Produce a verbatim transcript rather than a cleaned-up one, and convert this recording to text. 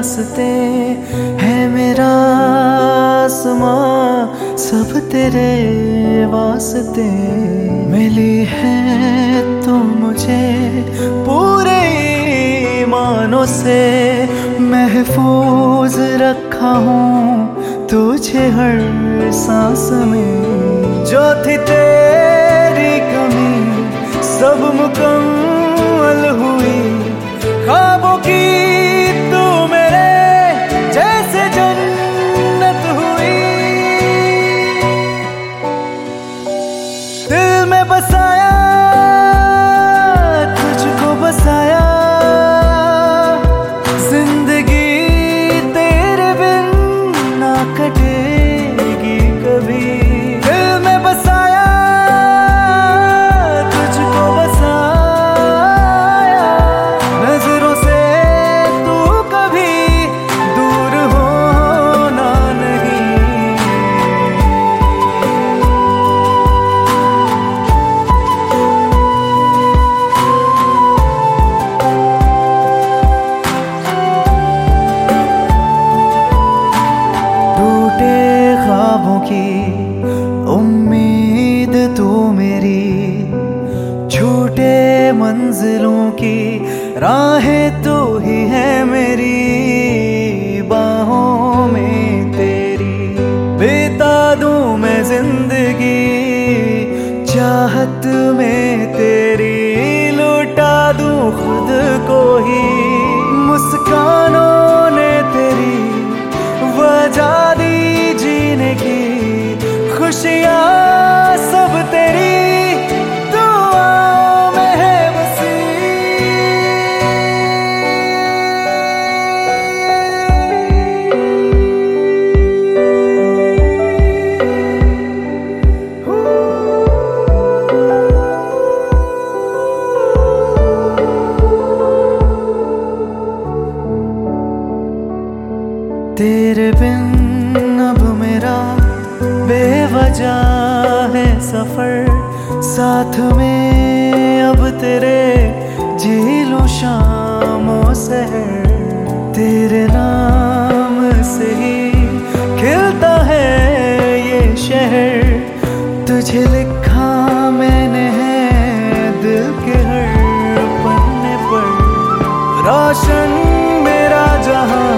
रास्ते है मेरा आसमां सब तेरे वास्ते। मिली है तो मुझे पूरे ईमानों से, महफूज रखा हूँ तुझे हर सांस में। जो थी तेरी कमी सब मुकम्मल हुई, ख्वाबों की तू मेरे जैसे जन्नत हुई। दिल में बसाया तुझको बसाया, जिंदगी तेरे बिन ना कटेगी कभी। दिल में बसाया तुझको बसाया, नजरों से तू कभी दूर होना नहीं। टूटे ख्वाबों की उम्मीद तू मेरी, छूटे मंजिलों की राहें तू ही है मेरी। बाहों में तेरी बिता दूं मैं जिंदगी, चाहत में तेरी लुटा दूं खुद को ही। मुस्कानों ने तेरी वजह दी जीने की, खुशियाँ सब तेरी दुआओं में है बसी। तेरे बिन अब मेरा बेवजह है सफर, साथ में अब तेरे जी लूं शामों सहर। तेरे नाम से ही खिलता है ये शहर, तुझे लिखा मैंने है दिल के हर पन्ने पर। रोशन मेरा जहां